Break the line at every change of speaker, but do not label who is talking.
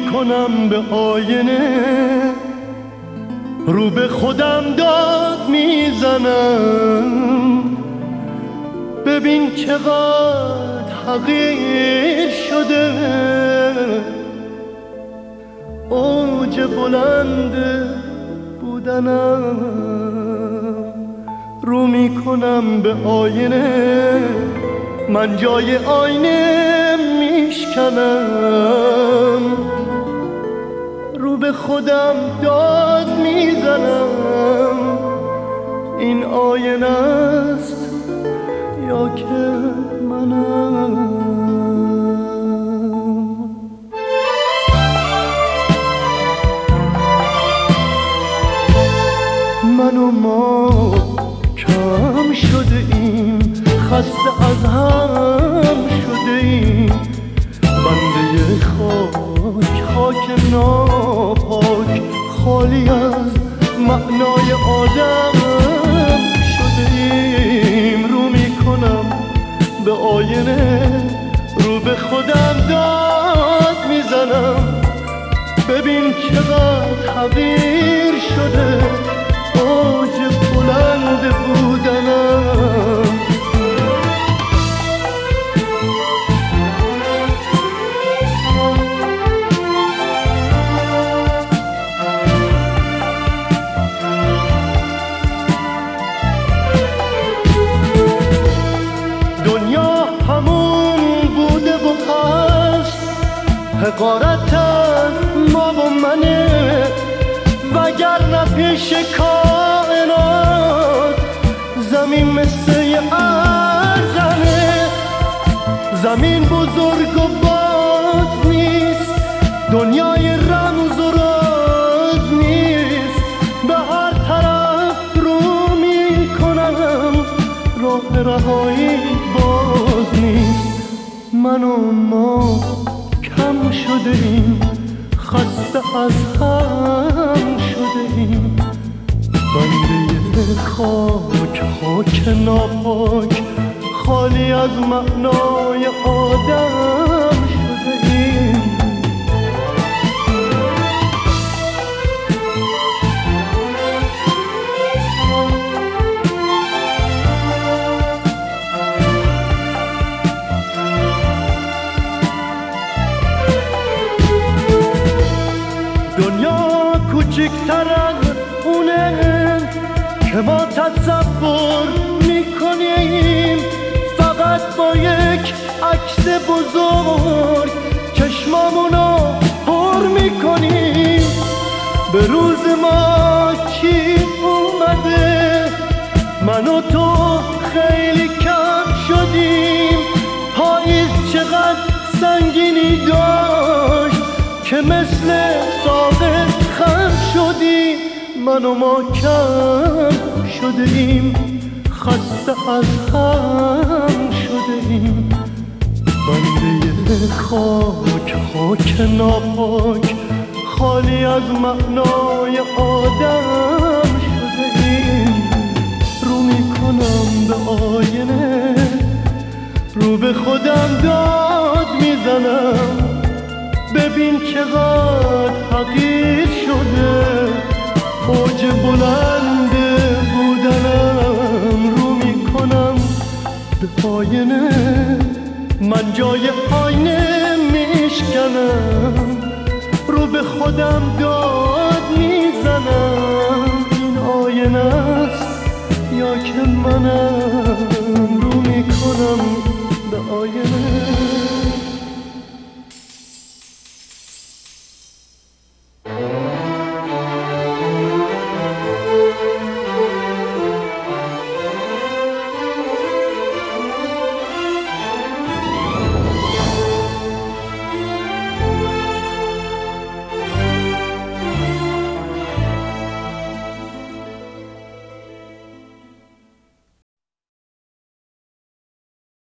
میکنم به آینه، رو به خودم داد میزنم. ببین چقدر حقیر شده، اوج بلند بودنم. رو میکنم به آینه، من جای آینه میشکنم. رو به خودم داد میزنم. این آینه است یا که منم؟ من و ما کم شده ایم، خسته از هم شده ایم. بنده خاک ناپاک، خالی از معنای آدم شده ایم. رو میکنم به آینه، رو به خودم داد میزنم. ببین چقدر حقیر شده، اوج بلند بودنم. دنیا همون بوده و هست، حقارت از ما و منه. وگرنه پیش کائنات زمین مثل ارزنه. زمین بزرگ و باز نیست، دنیای رمز و راز نیست. به هر طرف رو میکنم، راه رهایی باز نیست. من و ما کم شده ایم، خسته از هم شده ایم. بنده خاک ناپاک، خالی از معنای آدم شده ایم. دنیا کوچکتر از اونه که ما تصور میکنیم. فقط با یک عکس بزرگ چشمامونو پر میکنیم. به روز ما کی اومده؟ من و تو خیلی کم شدیم. پاییز چقدر سنگینی داشت که مثل ساقه خم شدیم. من و ما کم شده ایم، خسته از هم شده ایم. بنده خاک ناپاک، خالی از معنای آدم شده ایم. رو میکنم به آینه، رو به خودم داد میزنم. ببین چقدر حقیر شده، اوج بلند بودنم. رو میکنم به آینه، من جای آینه میشکنم. رو به خودم داد میزنم. این آینه است یا که منم؟ رو میکنم به آینه.